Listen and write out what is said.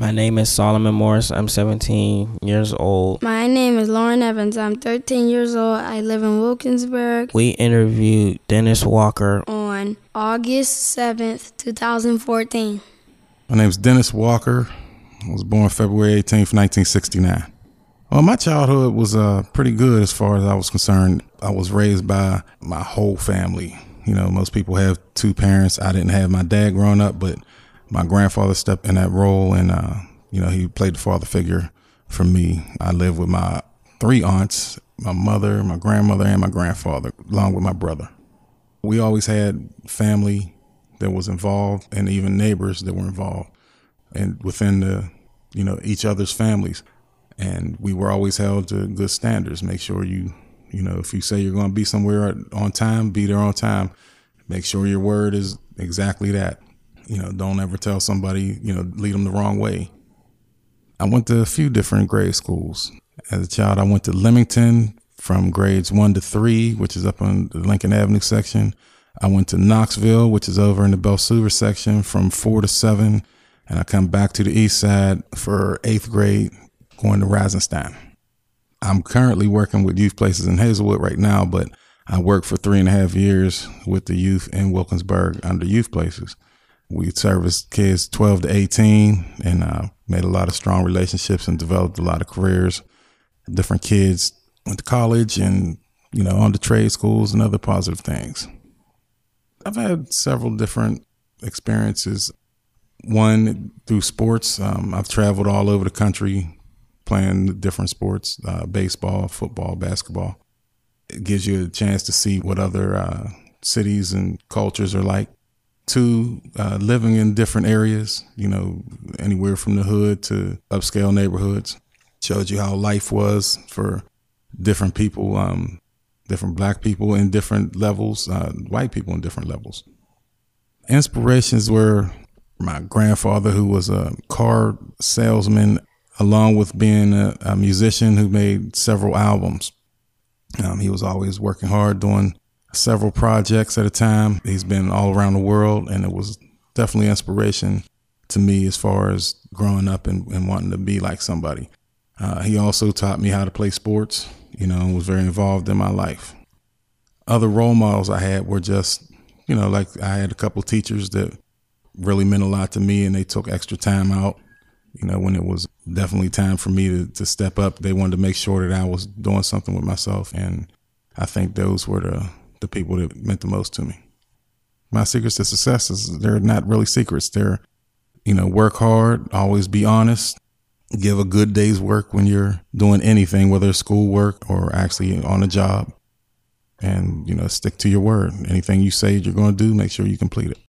My name is Solomon Morris. I'm 17 years old. My name is Lauren Evans. I'm 13 years old. I live in Wilkinsburg. We interviewed Dennis Walker on August 7th, 2014. My name is Dennis Walker. I was born February 18th, 1969. Well, my childhood was pretty good as far as I was concerned. I was raised by my whole family. You know, most people have two parents. I didn't have my dad growing up, but my grandfather stepped in that role, and he played the father figure for me. I lived with my three aunts, my mother, my grandmother, and my grandfather, along with my brother. We always had family that was involved, and even neighbors that were involved, and within each other's families. And we were always held to good standards. Make sure if you say you're going to be somewhere on time, be there on time. Make sure your word is exactly that. Don't ever tell somebody, lead them the wrong way. I went to a few different grade schools. As a child, I went to Leamington from grades 1 to 3, which is up on the Lincoln Avenue section. I went to Knoxville, which is over in the Belsuva section, from 4 to 7. And I come back to the east side for 8th grade, going to Reisenstein. I'm currently working with Youth Places in Hazelwood right now, but I worked for 3.5 years with the youth in Wilkinsburg under Youth Places. We serviced kids 12 to 18 and made a lot of strong relationships and developed a lot of careers. Different kids went to college and, on to trade schools and other positive things. I've had several different experiences. One, through sports. I've traveled all over the country playing different sports, baseball, football, basketball. It gives you a chance to see what other cities and cultures are like. 2, living in different areas, anywhere from the hood to upscale neighborhoods. Showed you how life was for different people, different black people in different levels, white people in different levels. Inspirations were my grandfather, who was a car salesman, along with being a musician who made several albums. He was always working hard, doing several projects at a time. He's been all around the world, and it was definitely inspiration to me as far as growing up and wanting to be like somebody. He also taught me how to play sports, and was very involved in my life. Other role models I had were just, like I had a couple teachers that really meant a lot to me, and they took extra time out. When it was definitely time for me to step up, they wanted to make sure that I was doing something with myself. And I think those were the people that meant the most to me. My secrets to success is they're not really secrets. They're, work hard, always be honest, give a good day's work when you're doing anything, whether it's schoolwork or actually on a job, and, stick to your word. Anything you say you're going to do, make sure you complete it.